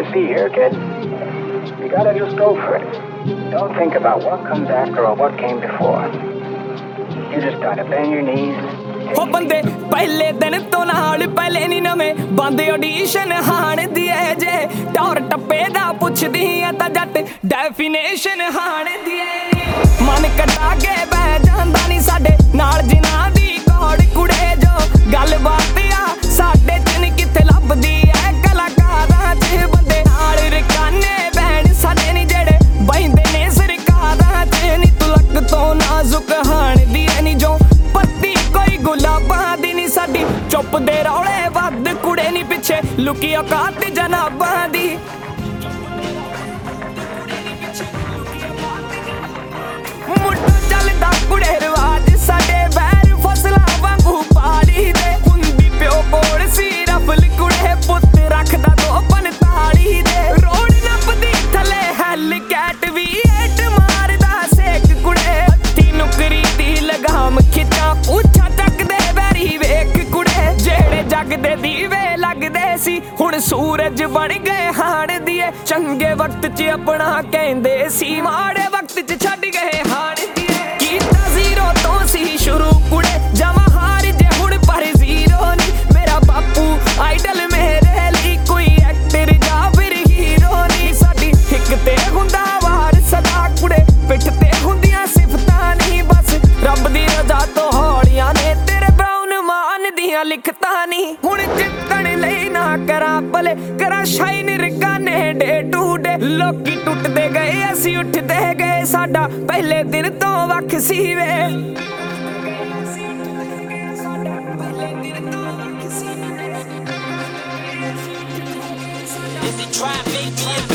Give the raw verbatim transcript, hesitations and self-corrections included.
to see here, kid. You gotta just go for it. Don't think about what comes after or what came before. You just gotta bend your knees. हो बंदे पहले दिन तो नाल पहले नी नवे बंदे ऑडिशन हाण दी है जे टौर टप्पे दा पुछदी है ता जट डेफिनेशन हाण दी है मन कटा के बह जांदा नी साडे नाल जिन्हां दी कौड़ कुड़े जो गल बात आ साडे च नी किथे लभदी है कलाकारां च बंदे नाल रकाने बहन साडे नी जेड़े बहिंदे ने सरकारां च नी तू लक तो नाजुक हाण दी है नी जो पत्ती कोई गुलाबां दी नी साडी चुप दे रौले वध कुड़े नी पिछे लुकी औकात जनाबां दी मुट्टा चलदा कुड़े रवाज साडे बैर फसलां वांगू पाड़ी दे हुंदी प्यो कोल सी रफल कुड़े पुत्त रखदा दो पंताली दे रोड नपदी थले हैल कैट वी एट मारदा सेक कुड़े हत्थी नुकरी दी लगाम खिच्चा पूछा चकदे बैरी वेख कुड़े जेड़े जग दे दीवे लगदे सी हुण सूरज बन गए हाण दिए चंगे वक्त च अपना कहंदे सी माड़े वक्त च छड्ड गए हाण दिए कीता जीरो तो सी शुरू कुड़े जमा हार जे हुण पर जीरो नी मेरा बापू आइडल मेरे ਲਈ कोई एक्टर जा फिर हीरो नी साडी हिक ते हुंदा वार सदा कुड़े पिठ ते हुंदियां सिफतां नी बस रब दी रजा तो हौलियां ने तेरे ब्राउन मान दियां लिखतां नी हुण जिੱਤਣ ਲਈ ना करा भले करा शाइन रगाने डे टू डे लोकी टुटदे गए ਅਸੀਂ ਉੱਠਦੇ ਗਏ ਸਾਡਾ ਪਹਿਲੇ ਦਿਨ ਤੋਂ ਵੱਖ ਸੀ ਵੇ Is it trap, baby?